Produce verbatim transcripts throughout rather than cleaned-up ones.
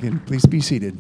Again, please be seated.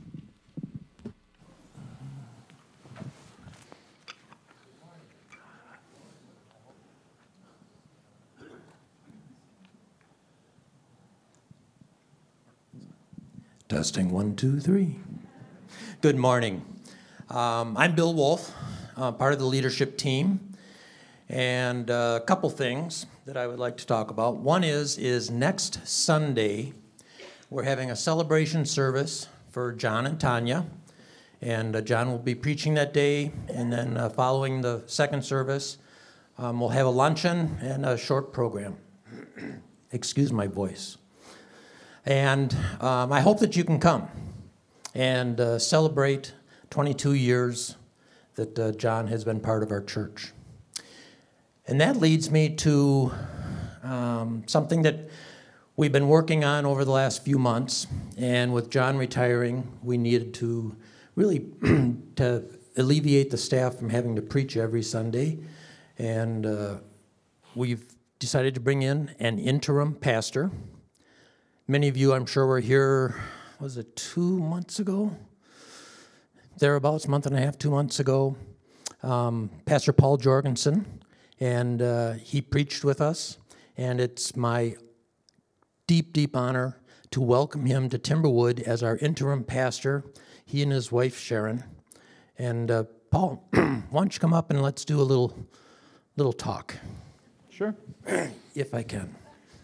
Testing one, two, three. Good morning. Um, I'm Bill Wolf, uh, part of the leadership team, and uh, a couple things that I would like to talk about. One is is next Sunday we're having a celebration service for John and Tanya, and uh, John will be preaching that day, and then uh, following the second service, um, we'll have a luncheon and a short program. Excuse my voice. And um, I hope that you can come and uh, celebrate twenty-two years that uh, John has been part of our church. And that leads me to um, something that we've been working on over the last few months. And with John retiring, we needed to really to alleviate the staff from having to preach every Sunday. And uh, we've decided to bring in an interim pastor. Many of you, I'm sure, were here, was it two months ago? Thereabouts, month and a half, two months ago. Um, Pastor Paul Jorgensen, and uh, he preached with us, and it's my deep, deep honor to welcome him to Timberwood as our interim pastor, he and his wife, Sharon. And uh, Paul, why don't you come up and let's do a little, little talk. Sure. If I can.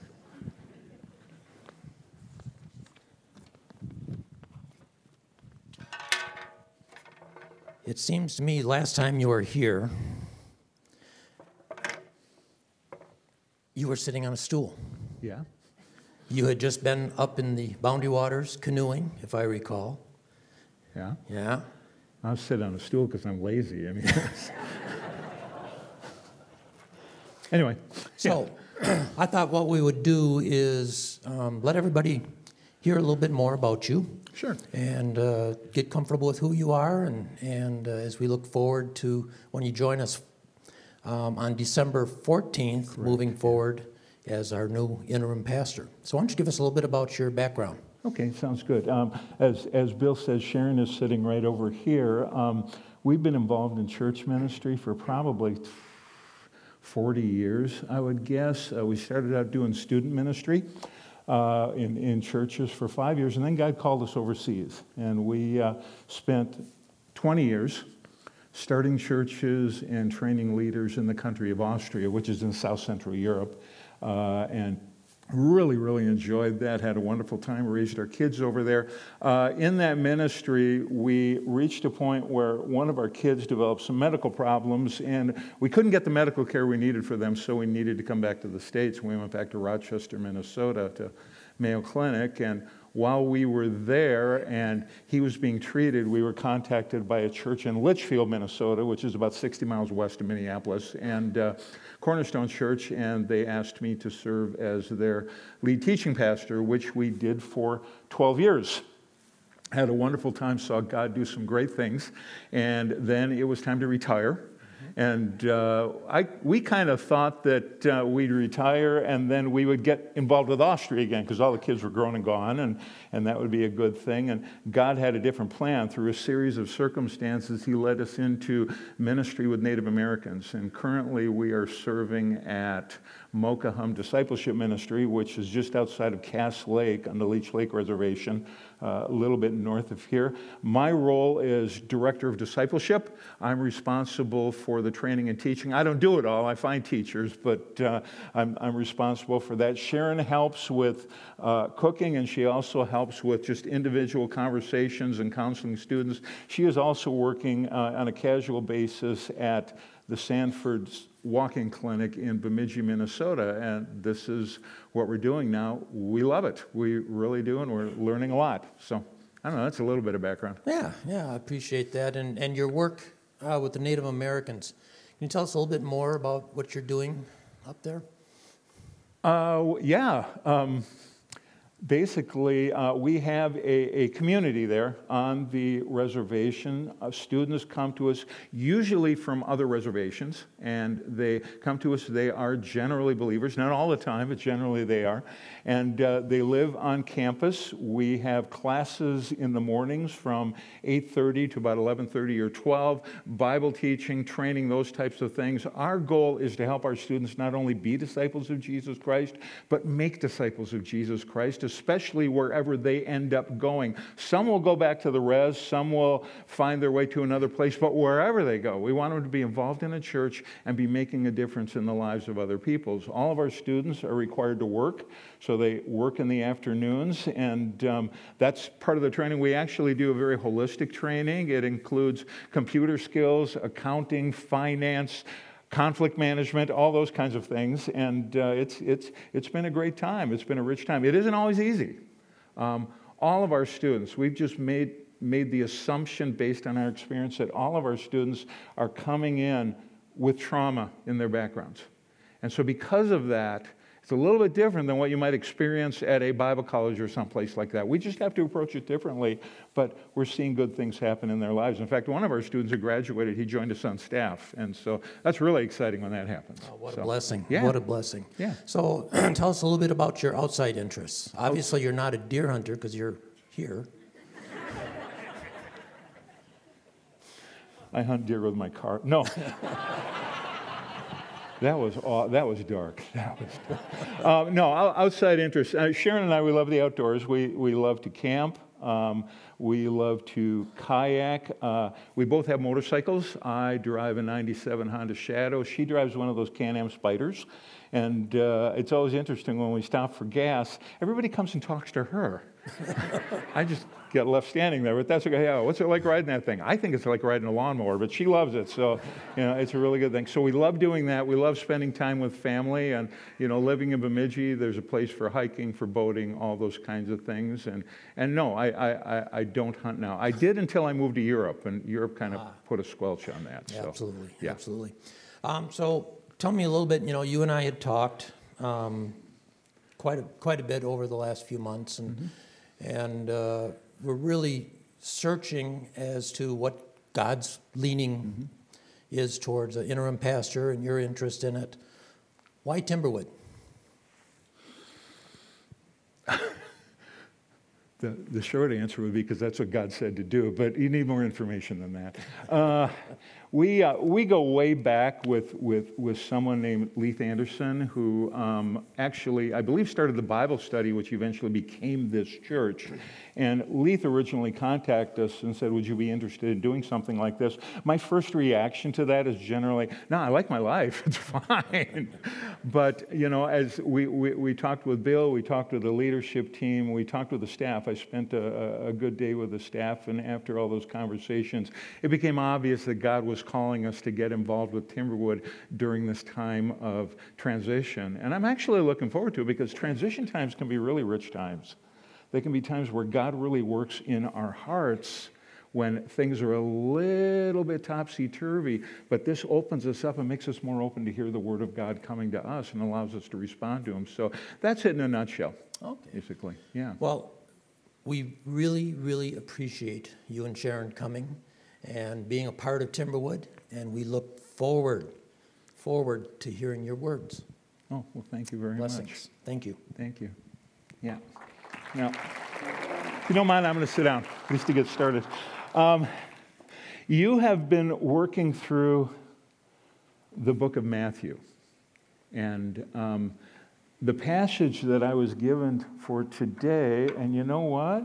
It seems to me last time you were here, you were sitting on a stool. Yeah. You had just been up in the Boundary Waters canoeing, if I recall. Yeah. Yeah. I'll sit on a stool because I'm lazy. I mean, anyway. So yeah. I thought what we would do is um, let everybody hear a little bit more about you. Sure. And uh, get comfortable with who you are, and, and uh, as we look forward to when you join us um, on December fourteenth, Correct. Moving forward as our new interim pastor. So why don't you give us a little bit about your background? Okay, sounds good. Um, as, as Bill says, Sharon is sitting right over here. Um, we've been involved in church ministry for probably forty years, I would guess. Uh, we started out doing student ministry. Uh, in, in churches for five years, and then God called us overseas. And we uh, spent twenty years starting churches and training leaders in the country of Austria, which is in South Central Europe, uh, and really, really enjoyed that, had a wonderful time, raised our kids over there. Uh, in that ministry, we reached a point where one of our kids developed some medical problems, and we couldn't get the medical care we needed for them, so we needed to come back to the States. We went back to Rochester, Minnesota, to Mayo Clinic, and while we were there and he was being treated, we were contacted by a church in Litchfield, Minnesota, which is about sixty miles west of Minneapolis, and uh, Cornerstone Church, and they asked me to serve as their lead teaching pastor, which we did for twelve years. Had a wonderful time, saw God do some great things, and then it was time to retire. And uh, I, we kind of thought that uh, we'd retire and then we would get involved with Austria again because all the kids were grown and gone, and, and that would be a good thing. And God had a different plan. Through a series of circumstances, He led us into ministry with Native Americans. And currently we are serving at Mokahum Discipleship Ministry, which is just outside of Cass Lake on the Leech Lake Reservation, uh, a little bit north of here. My role is Director of Discipleship. I'm responsible for the training and teaching. I don't do it all. I find teachers, but uh, I'm, I'm responsible for that. Sharon helps with uh, cooking, and she also helps with just individual conversations and counseling students. She is also working uh, on a casual basis at the Sanford's Walking Clinic in Bemidji, Minnesota, and this is what we're doing now. We love it. We really do, and we're learning a lot. So, I don't know, that's a little bit of background. Yeah, yeah, I appreciate that. And and your work uh, with the Native Americans. Can you tell us a little bit more about what you're doing up there? Uh, yeah. Um, Basically, uh, we have a, a community there on the reservation. Uh, students come to us usually from other reservations, and they come to us. They are generally believers, not all the time, but generally they are. And uh, they live on campus. We have classes in the mornings from eight thirty to about eleven thirty or twelve, Bible teaching, training, those types of things. Our goal is to help our students not only be disciples of Jesus Christ, but make disciples of Jesus Christ, especially wherever they end up going. Some will go back to the res, some will find their way to another place, but wherever they go, we want them to be involved in a church and be making a difference in the lives of other people. All of our students are required to work, so they work in the afternoons, and um, that's part of the training. We actually do a very holistic training. It includes computer skills, accounting, finance, conflict management, all those kinds of things, and uh, it's it's it's been a great time. It's been a rich time. It isn't always easy. Um, all of our students, we've just made made the assumption based on our experience that all of our students are coming in with trauma in their backgrounds, and so because of that, it's a little bit different than what you might experience at a Bible college or someplace like that. We just have to approach it differently, but we're seeing good things happen in their lives. In fact, one of our students who graduated, he joined us on staff, and so that's really exciting when that happens. Oh, what so, a blessing. Yeah. What a blessing. Yeah. So tell us a little bit about your outside interests. Obviously, you're not a deer hunter because you're here. I hunt deer with my car. No. That was aw- that was dark. That was dark. Um, no, outside interests. Uh, Sharon and I, we love the outdoors. We we love to camp. Um, we love to kayak. Uh, we both have motorcycles. I drive a ninety-seven Honda Shadow. She drives one of those Can-Am Spiders. And uh, it's always interesting when we stop for gas, everybody comes and talks to her. I just get left standing there, but that's okay. Yeah, what's it like riding that thing? I think it's like riding a lawnmower, but she loves it, so you know it's a really good thing. So we love doing that. We love spending time with family, and you know, living in Bemidji, there's a place for hiking, for boating, all those kinds of things. And and no, I I, I don't hunt now. I did until I moved to Europe, and Europe kind of ah. put a squelch on that. So, absolutely, yeah. absolutely. Um, so tell me a little bit. You know, you and I had talked um, quite a quite a bit over the last few months, and. Mm-hmm. And uh, we're really searching as to what God's leaning mm-hmm. is towards an interim pastor and your interest in it. Why Timberwood? The, the short answer would be because that's what God said to do, but you need more information than that. Uh, we uh, we go way back with, with, with someone named Leith Anderson, who um, actually, I believe, started the Bible study, which eventually became this church. And Leith originally contacted us and said, would you be interested in doing something like this? My first reaction to that is generally, no, I like my life, it's fine. But, you know, as we, we, we talked with Bill, we talked with the leadership team, we talked with the staff. I spent a, a good day with the staff, and after all those conversations, it became obvious that God was calling us to get involved with Timberwood during this time of transition. And I'm actually looking forward to it because transition times can be really rich times. They can be times where God really works in our hearts when things are a little bit topsy-turvy, but this opens us up and makes us more open to hear the Word of God coming to us and allows us to respond to Him. So that's it in a nutshell, okay. Basically. Yeah. Well, we really, really appreciate you and Sharon coming and being a part of Timberwood, and we look forward, forward to hearing your words. Oh, well, thank you very Blessings. much. Thank you. Thank you. Yeah. Now, if you don't mind, I'm going to sit down, at least to get started. Um, you have been working through the book of Matthew. And um, the passage that I was given for today, and you know what?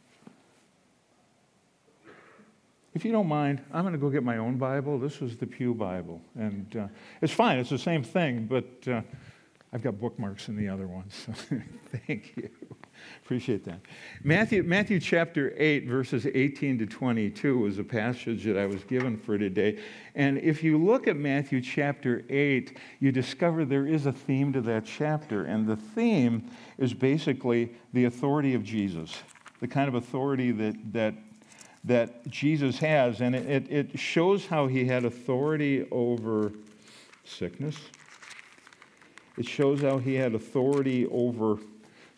If you don't mind, I'm going to go get my own Bible. This was the Pew Bible. And uh, it's fine, it's the same thing, but uh, I've got bookmarks in the other ones. So thank you. Appreciate that. Matthew, Matthew chapter eight, verses eighteen to twenty-two was a passage that I was given for today. And if you look at Matthew chapter eight, you discover there is a theme to that chapter. And the theme is basically the authority of Jesus, the kind of authority that that that Jesus has. And it, it shows how he had authority over sickness. It shows how he had authority over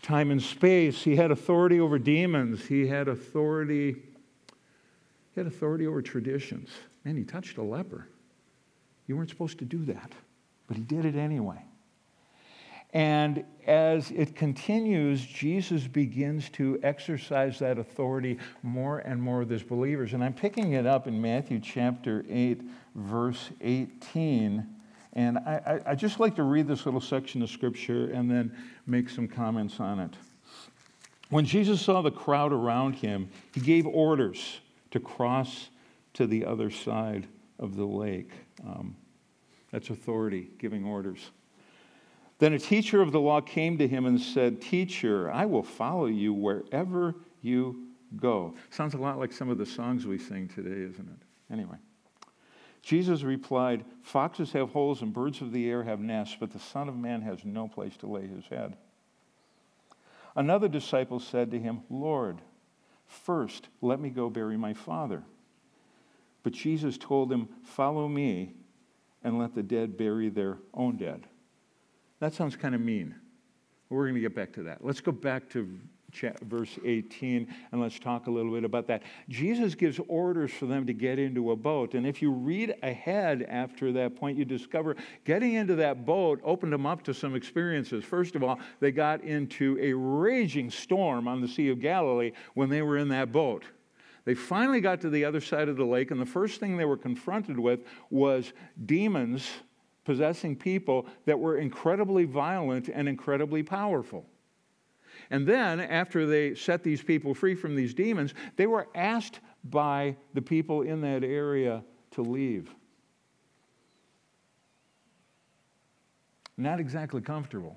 time and space. He had authority over demons. He had authority, he had authority over traditions. Man, he touched a leper. You weren't supposed to do that, but he did it anyway. And as it continues, Jesus begins to exercise that authority more and more with his believers. And I'm picking it up in Matthew chapter eight, verse eighteen. And I, I, I just like to read this little section of Scripture and then make some comments on it. When Jesus saw the crowd around him, he gave orders to cross to the other side of the lake. Um, that's authority, giving orders. Then a teacher of the law came to him and said, "Teacher, I will follow you wherever you go." Sounds a lot like some of the songs we sing today, isn't it? Anyway. Jesus replied, "Foxes have holes and birds of the air have nests, but the Son of Man has no place to lay his head." Another disciple said to him, "Lord, first let me go bury my father." But Jesus told him, "Follow me and let the dead bury their own dead." That sounds kind of mean. We're going to get back to that. Let's go back to verse eighteen, and let's talk a little bit about that. Jesus gives orders for them to get into a boat, and if you read ahead after that point, you discover getting into that boat opened them up to some experiences. First of all, they got into a raging storm on the Sea of Galilee when they were in that boat. They finally got to the other side of the lake, and the first thing they were confronted with was demons possessing people that were incredibly violent and incredibly powerful. And then, after they set these people free from these demons, they were asked by the people in that area to leave. Not exactly comfortable.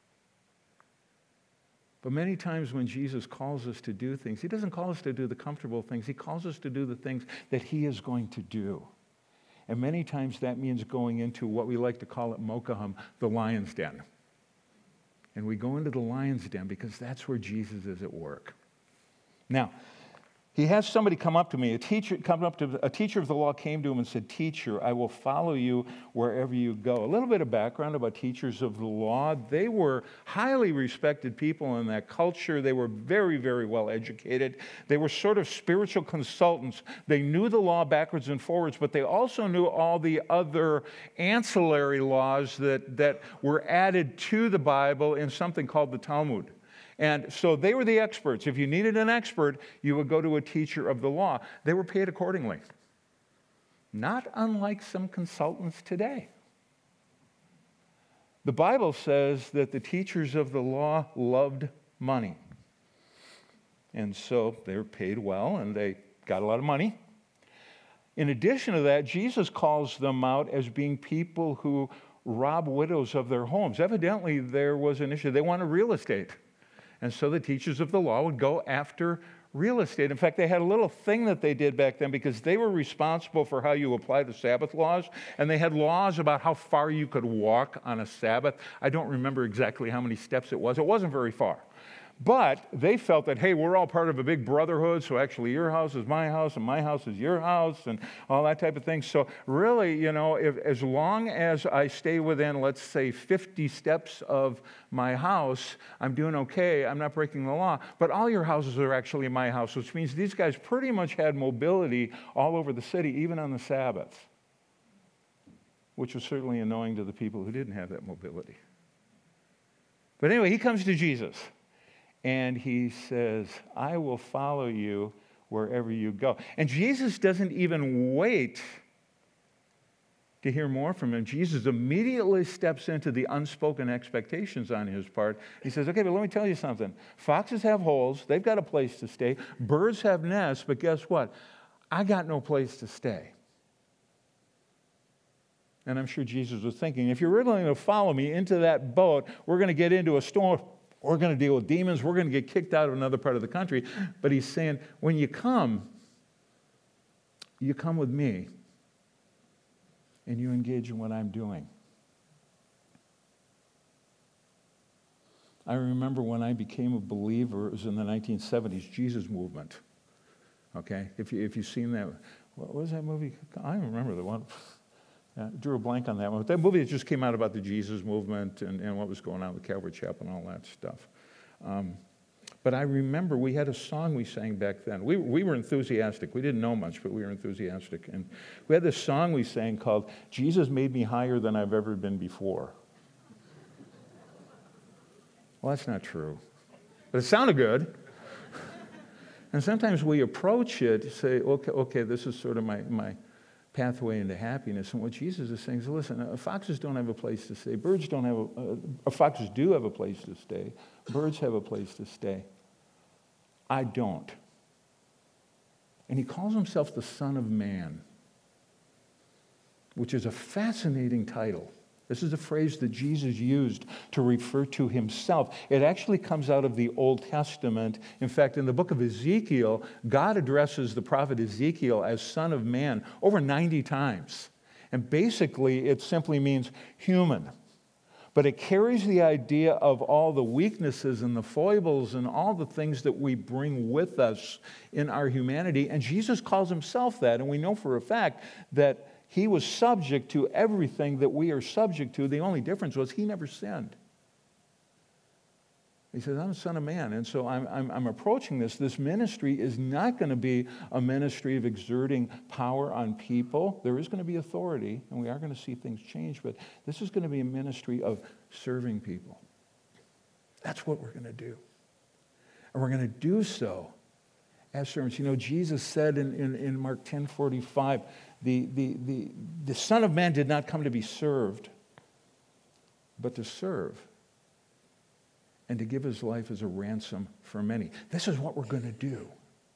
But many times when Jesus calls us to do things, he doesn't call us to do the comfortable things. He calls us to do the things that he is going to do. And many times that means going into what we like to call at Mokaham, the lion's den. And we go into the lion's den because that's where Jesus is at work. Now, he has somebody come up to me. A teacher come up to a teacher of the law came to him and said, "Teacher, I will follow you wherever you go." A little bit of background about teachers of the law. They were highly respected people in that culture. They were very, very well educated. They were sort of spiritual consultants. They knew the law backwards and forwards, but they also knew all the other ancillary laws that, that were added to the Bible in something called the Talmud. And so they were the experts. If you needed an expert, you would go to a teacher of the law. They were paid accordingly. Not unlike some consultants today. The Bible says that the teachers of the law loved money. And so they were paid well and they got a lot of money. In addition to that, Jesus calls them out as being people who rob widows of their homes. Evidently, there was an issue. They wanted real estate. And so the teachers of the law would go after real estate. In fact, they had a little thing that they did back then because they were responsible for how you apply the Sabbath laws, and they had laws about how far you could walk on a Sabbath. I don't remember exactly how many steps it was. It wasn't very far. But they felt that, hey, we're all part of a big brotherhood, so actually your house is my house and my house is your house and all that type of thing. So really, you know, if, as long as I stay within, let's say, fifty steps of my house, I'm doing okay. I'm not breaking the law. But all your houses are actually my house, which means these guys pretty much had mobility all over the city, even on the Sabbath, which was certainly annoying to the people who didn't have that mobility. But anyway, he comes to Jesus. And he says, "I will follow you wherever you go." And Jesus doesn't even wait to hear more from him. Jesus immediately steps into the unspoken expectations on his part. He says, "Okay, but let me tell you something. Foxes have holes. They've got a place to stay. Birds have nests. But guess what? I got no place to stay." And I'm sure Jesus was thinking, if you're really going to follow me into that boat, we're going to get into a storm. We're going to deal with demons. We're going to get kicked out of another part of the country. But he's saying, when you come, you come with me and you engage in what I'm doing. I remember when I became a believer, it was in the nineteen seventies, Jesus Movement. Okay? If, you, if you've seen that, what was that movie? I don't remember the one. I drew a blank on that one. That movie that just came out about the Jesus movement and, and what was going on with Calvary Chapel and all that stuff. Um, but I remember we had a song we sang back then. We, we were enthusiastic. We didn't know much, but we were enthusiastic. And we had this song we sang called, Jesus Made Me Higher Than I've Ever Been Before. Well, that's not true. But it sounded good. And sometimes we approach it, say, okay, okay, this is sort of my, my pathway into happiness. And what Jesus is saying is, listen, uh, foxes don't have a place to stay. Birds don't have a, uh, uh, foxes do have a place to stay. Birds have a place to stay. I don't. And he calls himself the Son of Man, which is a fascinating title. This is a phrase that Jesus used to refer to himself. It actually comes out of the Old Testament. In fact, in the book of Ezekiel, God addresses the prophet Ezekiel as Son of Man over ninety times. And basically, it simply means human. But it carries the idea of all the weaknesses and the foibles and all the things that we bring with us in our humanity. And Jesus calls himself that. And we know for a fact that he was subject to everything that we are subject to. The only difference was he never sinned. He says, I'm the Son of Man. And so I'm, I'm, I'm approaching this. This ministry is not going to be a ministry of exerting power on people. There is going to be authority, and we are going to see things change. But this is going to be a ministry of serving people. That's what we're going to do. And we're going to do so as servants. You know, Jesus said in, in, in Mark ten forty-five, the, the, the, the Son of Man did not come to be served, but to serve, and to give his life as a ransom for many. This is what we're going to do.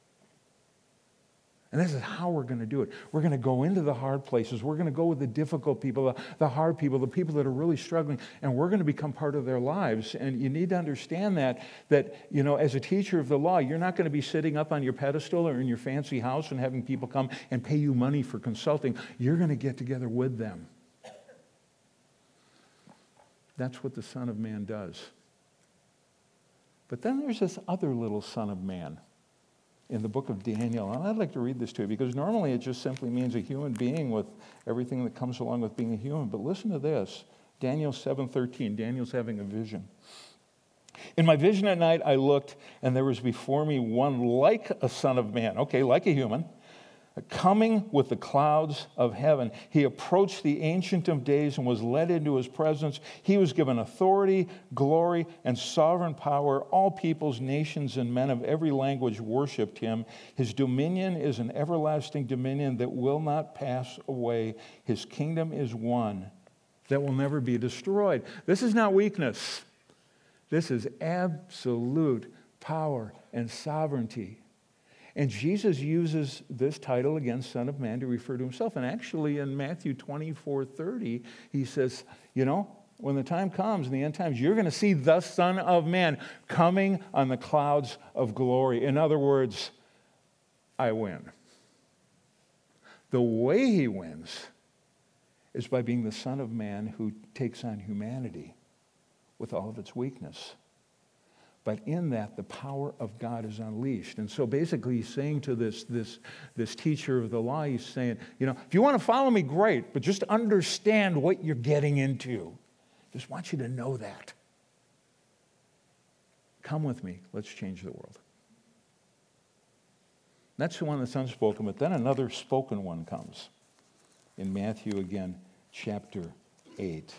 And this is how we're going to do it. We're going to go into the hard places. We're going to go with the difficult people, the, the hard people, the people that are really struggling, and we're going to become part of their lives. And you need to understand that, that, you know, as a teacher of the law, you're not going to be sitting up on your pedestal or in your fancy house and having people come and pay you money for consulting. You're going to get together with them. That's what the Son of Man does. But then there's this other little Son of Man in the book of Daniel. And I'd like to read this to you because normally it just simply means a human being with everything that comes along with being a human. But listen to this. Daniel seven thirteen. Daniel's having a vision. In my vision at night I looked, and there was before me one like a son of man. Okay, like a human. Coming with the clouds of heaven. He approached the Ancient of Days and was led into his presence. He was given authority, glory, and sovereign power. All peoples, nations, and men of every language worshipped him. His dominion is an everlasting dominion that will not pass away. His kingdom is one that will never be destroyed. This is not weakness. This is absolute power and sovereignty. And Jesus uses this title, again, Son of Man, to refer to himself. And actually in Matthew twenty-four thirty, he says, you know, when the time comes, in the end times, you're going to see the Son of Man coming on the clouds of glory. In other words, I win. The way he wins is by being the Son of Man who takes on humanity with all of its weakness. But in that, the power of God is unleashed. And so basically he's saying to this, this, this teacher of the law, he's saying, you know, if you want to follow me, great, but just understand what you're getting into. Just want you to know that. Come with me. Let's change the world. That's the one that's unspoken, but then another spoken one comes. In Matthew again, chapter eight.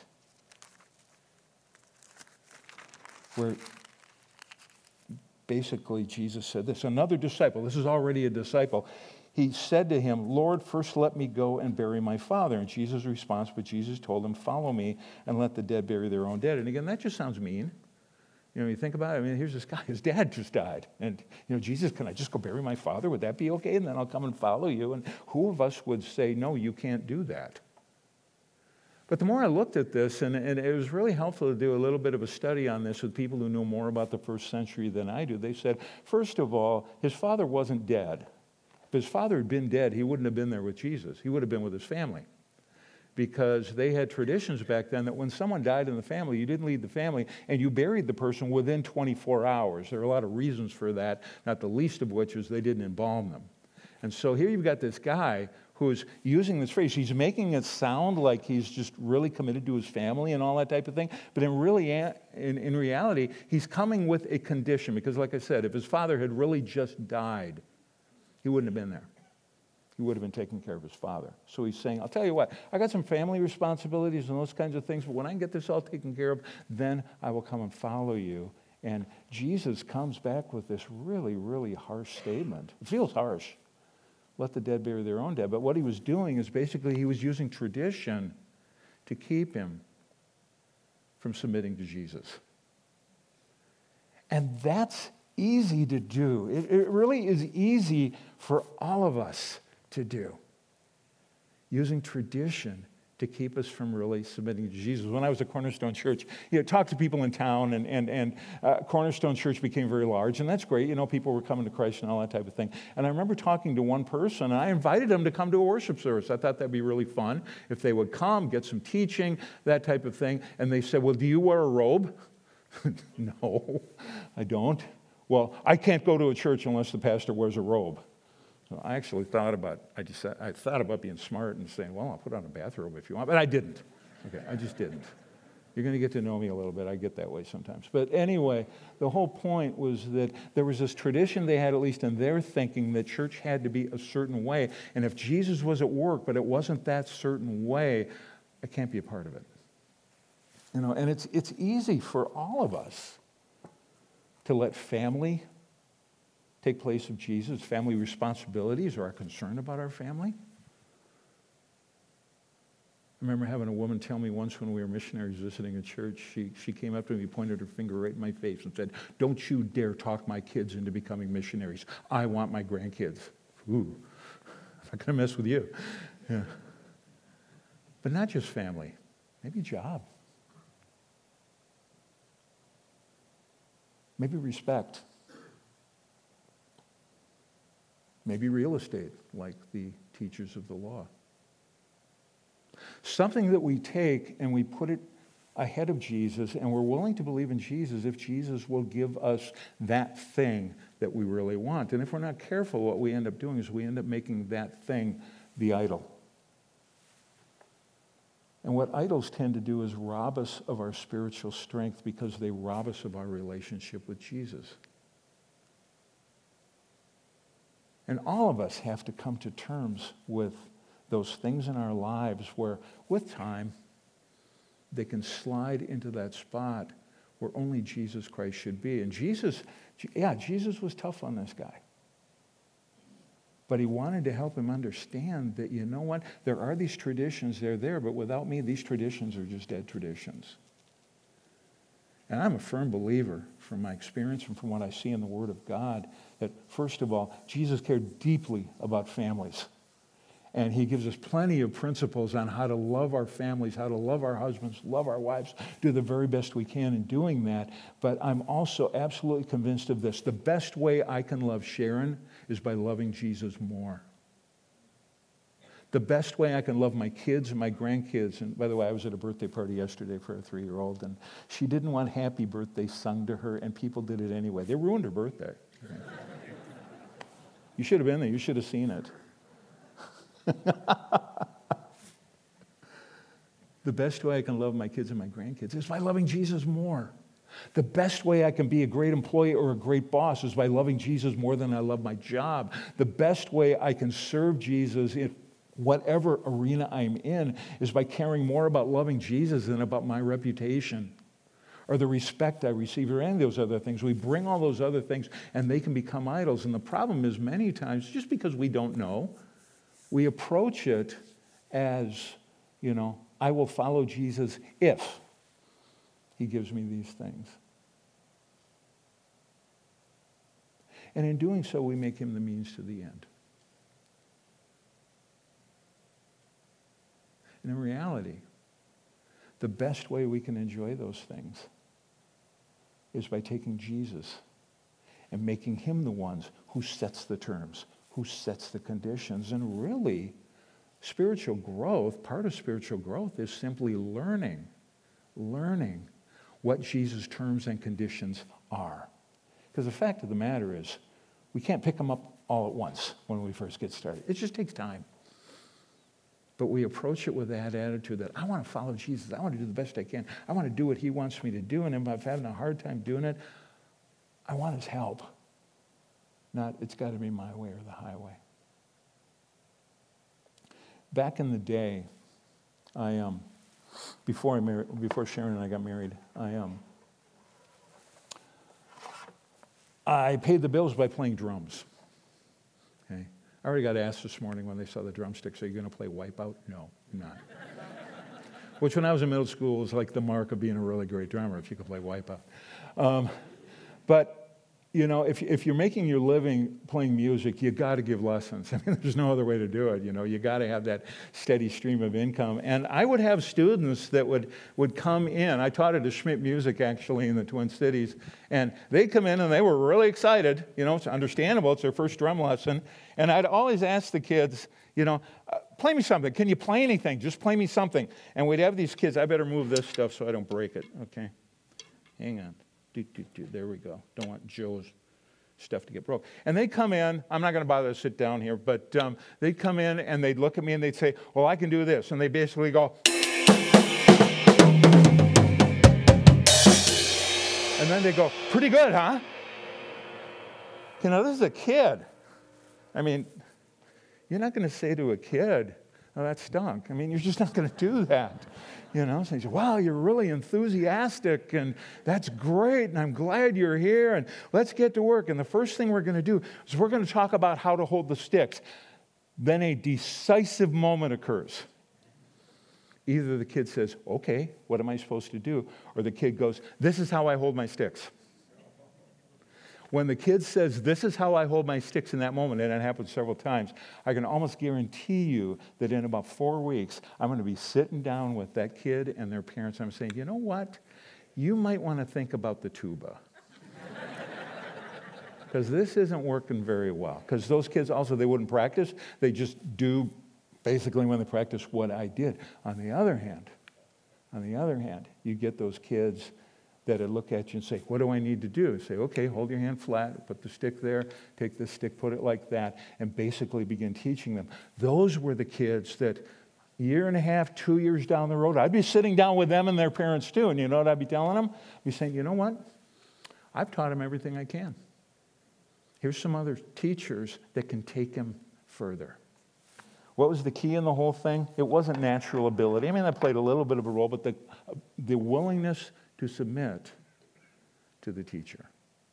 Where basically, Jesus said this. Another disciple, this is already a disciple, he said to him, Lord, first let me go and bury my father. And Jesus' response, but Jesus told him, follow me and let the dead bury their own dead. And again, that just sounds mean. You know, you think about it, I mean, here's this guy, his dad just died. And, you know, Jesus, can I just go bury my father? Would that be okay? And then I'll come and follow you. And who of us would say, no, you can't do that? But the more I looked at this, and, and it was really helpful to do a little bit of a study on this with people who know more about the first century than I do. They said, first of all, his father wasn't dead. If his father had been dead, he wouldn't have been there with Jesus. He would have been with his family. Because they had traditions back then that when someone died in the family, you didn't leave the family, and you buried the person within twenty-four hours. There are a lot of reasons for that, not the least of which is they didn't embalm them. And so here you've got this guy who's using this phrase. He's making it sound like he's just really committed to his family and all that type of thing. But in really, in, in reality, he's coming with a condition. Because like I said, if his father had really just died, he wouldn't have been there. He would have been taking care of his father. So he's saying, I'll tell you what, I got some family responsibilities and those kinds of things, but when I get this all taken care of, then I will come and follow you. And Jesus comes back with this really, really harsh statement. It feels harsh. Let the dead bury their own dead. But what he was doing is basically he was using tradition to keep him from submitting to Jesus. And that's easy to do. It, it really is easy for all of us to do, using tradition to keep us from really submitting to Jesus. When I was at Cornerstone Church, you know, talked to people in town, and and and uh, Cornerstone Church became very large, and that's great. You know, people were coming to Christ and all that type of thing. And I remember talking to one person, and I invited them to come to a worship service. I thought that'd be really fun if they would come, get some teaching, that type of thing. And they said, "Well, do you wear a robe?" No, I don't. Well, I can't go to a church unless the pastor wears a robe. So I actually thought about, I just, I thought about being smart and saying, well, I'll put on a bathrobe if you want, but I didn't. Okay, I just didn't. You're going to get to know me a little bit. I get that way sometimes. But anyway, the whole point was that there was this tradition they had, at least in their thinking, that church had to be a certain way. And if Jesus was at work, but it wasn't that certain way, I can't be a part of it. You know, and it's it's easy for all of us to let family take place of Jesus. Family responsibilities or our concern about our family. I remember having a woman tell me once when we were missionaries visiting a church, she, she came up to me, pointed her finger right in my face and said, "Don't you dare talk my kids into becoming missionaries. I want my grandkids." Ooh, I'm not going to mess with you. Yeah. But not just family, maybe job. Maybe respect. Maybe real estate, like the teachers of the law. Something that we take and we put it ahead of Jesus, and we're willing to believe in Jesus if Jesus will give us that thing that we really want. And if we're not careful, what we end up doing is we end up making that thing the idol. And what idols tend to do is rob us of our spiritual strength because they rob us of our relationship with Jesus. And all of us have to come to terms with those things in our lives where, with time, they can slide into that spot where only Jesus Christ should be. And Jesus, yeah, Jesus was tough on this guy. But he wanted to help him understand that, you know what, there are these traditions, they're there, but without me, these traditions are just dead traditions. And I'm a firm believer from my experience and from what I see in the Word of God that, first of all, Jesus cared deeply about families. And he gives us plenty of principles on how to love our families, how to love our husbands, love our wives, do the very best we can in doing that. But I'm also absolutely convinced of this. The best way I can love Sharon is by loving Jesus more. The best way I can love my kids and my grandkids, and by the way, I was at a birthday party yesterday for a three-year-old, and she didn't want happy birthday sung to her, and people did it anyway. They ruined her birthday. You should have been there. You should have seen it. The best way I can love my kids and my grandkids is by loving Jesus more. The best way I can be a great employee or a great boss is by loving Jesus more than I love my job. The best way I can serve Jesus in whatever arena I'm in is by caring more about loving Jesus than about my reputation or the respect I receive or any of those other things. We bring all those other things and they can become idols. And the problem is many times, just because we don't know, we approach it as, you know, I will follow Jesus if he gives me these things. And in doing so, we make him the means to the end. And in reality, the best way we can enjoy those things is by taking Jesus and making him the ones who sets the terms, who sets the conditions. And really, spiritual growth, part of spiritual growth is simply learning, learning what Jesus' terms and conditions are. Because the fact of the matter is, we can't pick them up all at once when we first get started. It just takes time. But we approach it with that attitude that I want to follow Jesus. I want to do the best I can. I want to do what he wants me to do. And if I'm having a hard time doing it, I want his help. Not, it's got to be my way or the highway. Back in the day, I um, before I married, before Sharon and I got married, I um, I paid the bills by playing drums. Okay, I already got asked this morning when they saw the drumsticks, "Are you going to play Wipeout?" No, I'm not. Which, when I was in middle school, was like the mark of being a really great drummer if you could play Wipeout. Um, but You know, if if you're making your living playing music, you got to give lessons. I mean, there's no other way to do it. You know, you got to have that steady stream of income. And I would have students that would would come in. I taught at a Schmidt Music actually in the Twin Cities, and they'd come in and they were really excited. You know, it's understandable. It's their first drum lesson, and I'd always ask the kids, you know, uh, play me something. Can you play anything? Just play me something. And we'd have these kids. I better move this stuff so I don't break it. Okay, hang on. Do, do, do. There we go. Don't want Joe's stuff to get broke. And they'd come in. I'm not going to bother to sit down here, but um, they'd come in and they'd look at me and they'd say, well, I can do this. And they basically go, and then they go, pretty good, huh? You know, this is a kid. I mean, you're not going to say to a kid, oh, that stunk. I mean, you're just not going to do that. You know, so you say, wow, you're really enthusiastic, and that's great, and I'm glad you're here, and let's get to work. And the first thing we're going to do is we're going to talk about how to hold the sticks. Then a decisive moment occurs. Either the kid says, okay, what am I supposed to do? Or the kid goes, this is how I hold my sticks. When the kid says, this is how I hold my sticks in that moment, and it happens several times, I can almost guarantee you that in about four weeks, I'm going to be sitting down with that kid and their parents. I'm saying, you know what? You might want to think about the tuba. Because this isn't working very well. Because those kids also, they wouldn't practice. They just do basically when they practice what I did. On the other hand, on the other hand, you get those kids that would look at you and say, what do I need to do? Say, okay, hold your hand flat, put the stick there, take this stick, put it like that, and basically begin teaching them. Those were the kids that a year and a half, two years down the road, I'd be sitting down with them and their parents too, and you know what I'd be telling them? I'd be saying, you know what? I've taught them everything I can. Here's some other teachers that can take them further. What was the key in the whole thing? It wasn't natural ability. I mean, that played a little bit of a role, but the, the willingness to submit to the teacher.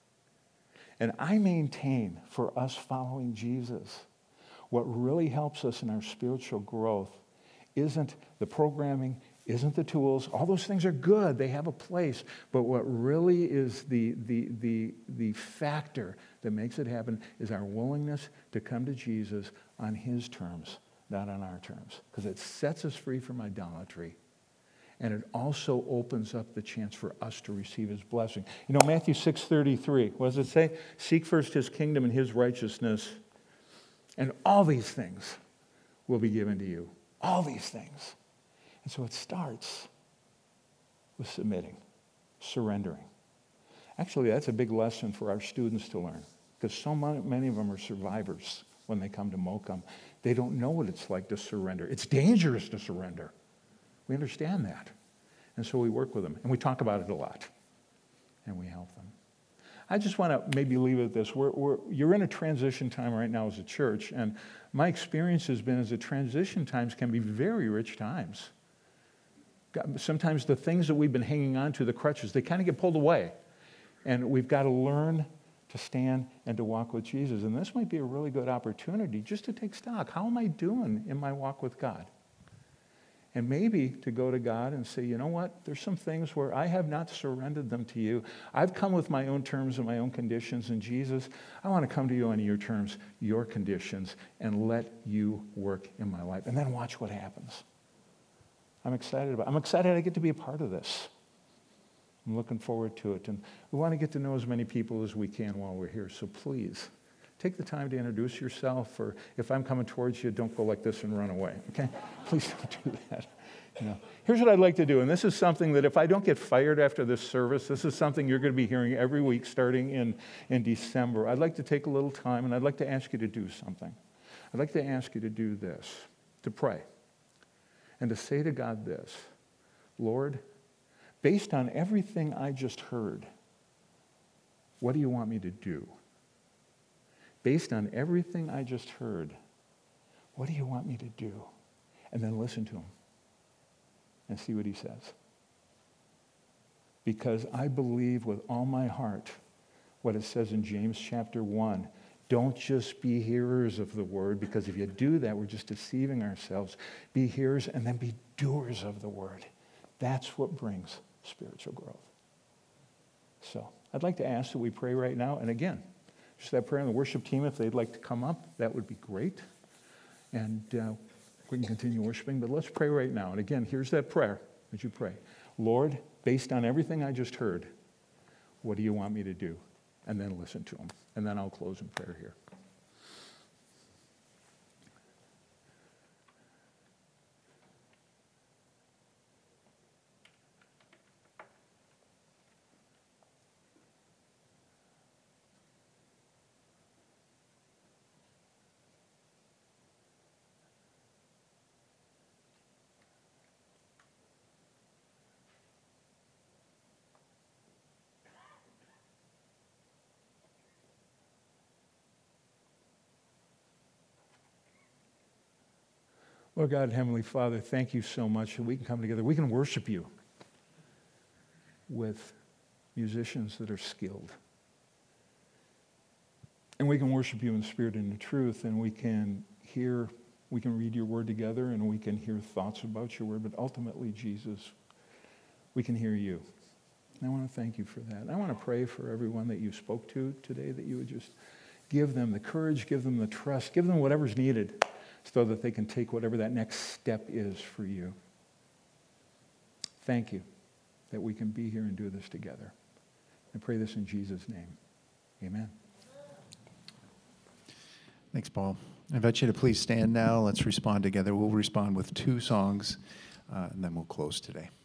And I maintain for us following Jesus, what really helps us in our spiritual growth isn't the programming, isn't the tools. All those things are good. They have a place. But what really is the, the, the, the factor that makes it happen is our willingness to come to Jesus on his terms, not on our terms. Because it sets us free from idolatry. And it also opens up the chance for us to receive his blessing. You know, Matthew six thirty-three, what does it say? Seek first his kingdom and his righteousness, and all these things will be given to you. All these things. And so it starts with submitting, surrendering. Actually, that's a big lesson for our students to learn, because so many of them are survivors when they come to Mocum. They don't know what it's like to surrender. It's dangerous to surrender. We understand that. And so we work with them, and we talk about it a lot, and we help them. I just want to maybe leave it at this. We're, we're, you're in a transition time right now as a church, and my experience has been is that transition times can be very rich times. Sometimes the things that we've been hanging on to, the crutches, they kind of get pulled away, and we've got to learn to stand and to walk with Jesus. And this might be a really good opportunity just to take stock. How am I doing in my walk with God? And maybe to go to God and say, you know what, there's some things where I have not surrendered them to you. I've come with my own terms and my own conditions, and Jesus, I want to come to you on your terms, your conditions, and let you work in my life. And then watch what happens. I'm excited about it. I'm excited I get to be a part of this. I'm looking forward to it. And we want to get to know as many people as we can while we're here. So please, take the time to introduce yourself, or if I'm coming towards you, don't go like this and run away, okay? Please don't do that. You know, here's what I'd like to do, and this is something that if I don't get fired after this service, this is something you're going to be hearing every week starting in, in December. I'd like to take a little time, and I'd like to ask you to do something. I'd like to ask you to do this, to pray. and to say to God this, Lord, based on everything I just heard, what do you want me to do? Based on everything I just heard, what do you want me to do? And then listen to him and see what he says. Because I believe with all my heart what it says in James chapter one. Don't just be hearers of the word, because if you do that, we're just deceiving ourselves. Be hearers and then be doers of the word. That's what brings spiritual growth. So I'd like to ask that we pray right now. And again, just that prayer, and the worship team, if they'd like to come up, that would be great. And uh, we can continue worshiping, but let's pray right now. And again, here's that prayer. Would you pray? Lord, based on everything I just heard, what do you want me to do? And then listen to him. And then I'll close in prayer here. Lord God, Heavenly Father, thank you so much that we can come together. We can worship you with musicians that are skilled. And we can worship you in spirit and in truth, and we can hear, we can read your word together, and we can hear thoughts about your word, but ultimately, Jesus, we can hear you. And I want to thank you for that. And I want to pray for everyone that you spoke to today, that you would just give them the courage, give them the trust, give them whatever's needed, so that they can take whatever that next step is for you. Thank you that we can be here and do this together. I pray this in Jesus' name. Amen. Thanks, Paul. I invite you to please stand now. Let's respond together. We'll respond with two songs, uh, and then we'll close today.